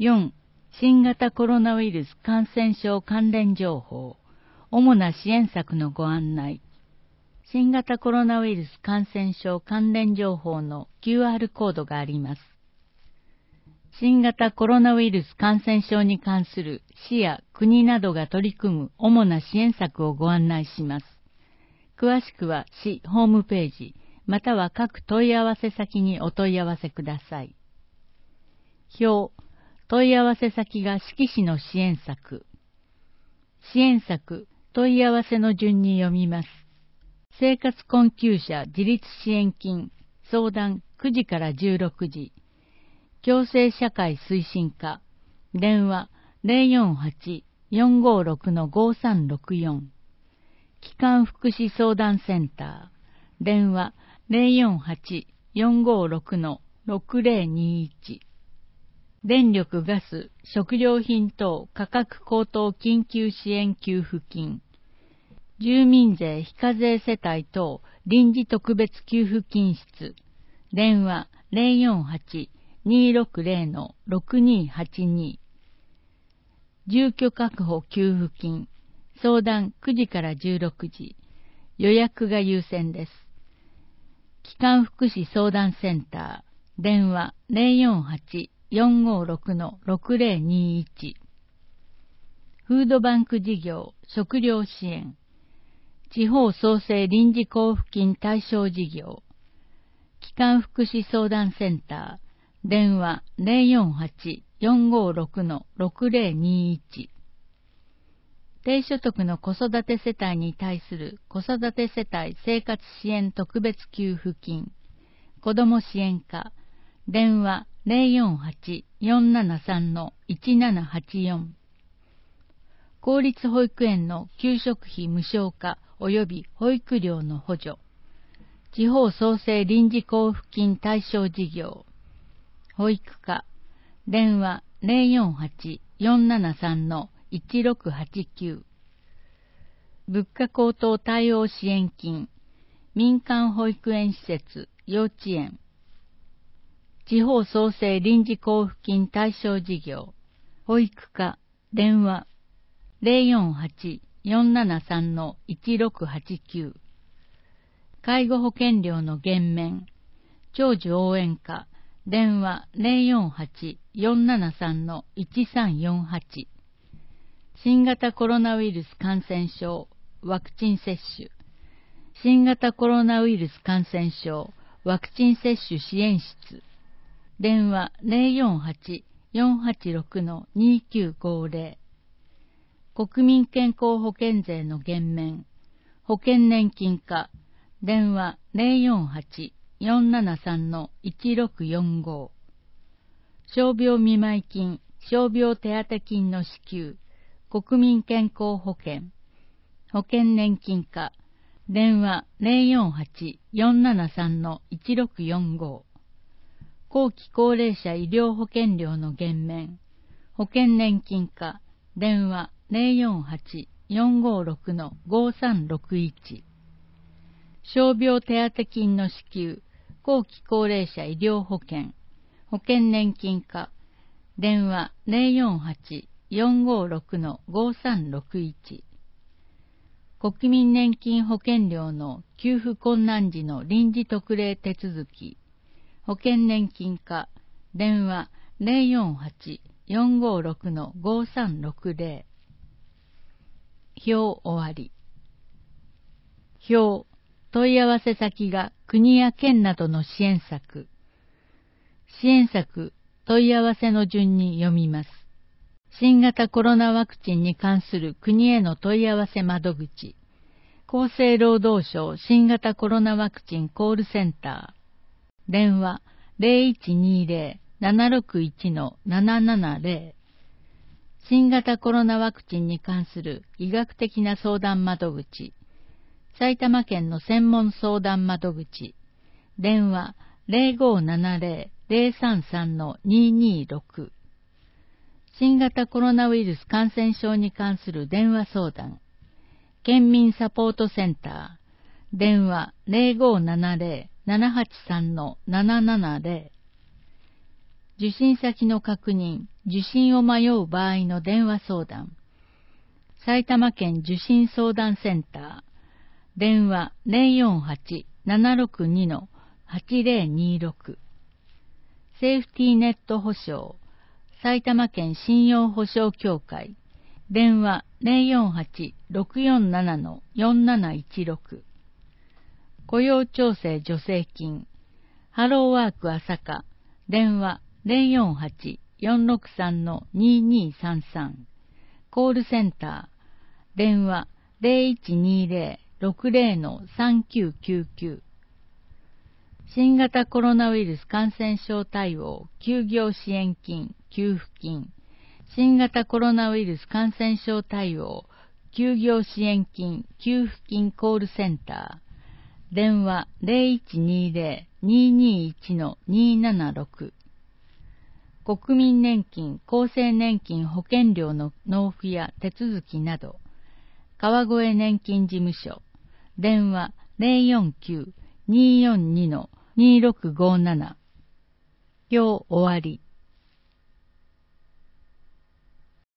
4. 新型コロナウイルス感染症関連情報、主な支援策のご案内。新型コロナウイルス感染症関連情報の QR コードがあります。新型コロナウイルス感染症に関する市や国などが取り組む主な支援策をご案内します。詳しくは市ホームページ、または各問い合わせ先にお問い合わせください。表、問い合わせ先が志木市の支援策。支援策、問い合わせの順に読みます。生活困窮者自立支援金、相談9時から16時。共生社会推進課、電話 048-456-5364。基幹福祉相談センター、電話 048-456-6021。電力ガス、食料品等価格高騰緊急支援給付金。住民税非課税世帯等臨時特別給付金室。電話 048-260-6282。住居確保給付金。相談9時から16時。予約が優先です。基幹福祉相談センター。電話 048-456-6021。フードバンク事業、食料支援。地方創生臨時交付金対象事業。基幹福祉相談センター。電話 048-456-6021。低所得の子育て世帯に対する子育て世帯生活支援特別給付金。子ども支援課。電話 048-473-1784。公立保育園の給食費無償化及び保育料の補助。地方創生臨時交付金対象事業。保育課。電話 048-473-1689。物価高騰対応支援金。民間保育園施設、幼稚園。地方創生臨時交付金対象事業。保育課。電話 048-473-1689。介護保険料の減免。長寿応援課。電話 048-473-1348。新型コロナウイルス感染症ワクチン接種。新型コロナウイルス感染症ワクチン接種支援室。電話 048-486-2950。国民健康保険税の減免。保険年金課。電話 048-473-1645。傷病見舞金、傷病手当金の支給。国民健康保険。保険年金課。電話 048-473-1645。後期高齢者医療保険料の減免。保険年金課。電話 048-456-5361。傷病手当金の支給。後期高齢者医療保険。保険年金課。電話 048-456-5361。国民年金保険料の給付困難時の臨時特例手続き。保険年金課。電話 048-456-5360。表終わり。表、問い合わせ先が国や県などの支援策。支援策、問い合わせの順に読みます。新型コロナワクチンに関する国への問い合わせ窓口。厚生労働省新型コロナワクチンコールセンター。電話 0120-761-770。新型コロナワクチンに関する医学的な相談窓口。埼玉県の専門相談窓口。電話 0570-033-226。新型コロナウイルス感染症に関する電話相談。県民サポートセンター。電話 0570-783-770。 受診先の確認、受診を迷う場合の電話相談。埼玉県受診相談センター。電話048-762-8026。セーフティーネット保証。埼玉県信用保証協会。電話048-647-4716。雇用調整助成金。ハローワーク朝霞。電話048-463-2233。コールセンター。電話0120-60-3999。新型コロナウイルス感染症対応休業支援金給付金。新型コロナウイルス感染症対応休業支援金給付金コールセンター。電話0120-221-276。国民年金、厚生年金保険料の納付や手続きなど。川越年金事務所。電話049-242-2657。今日終わり。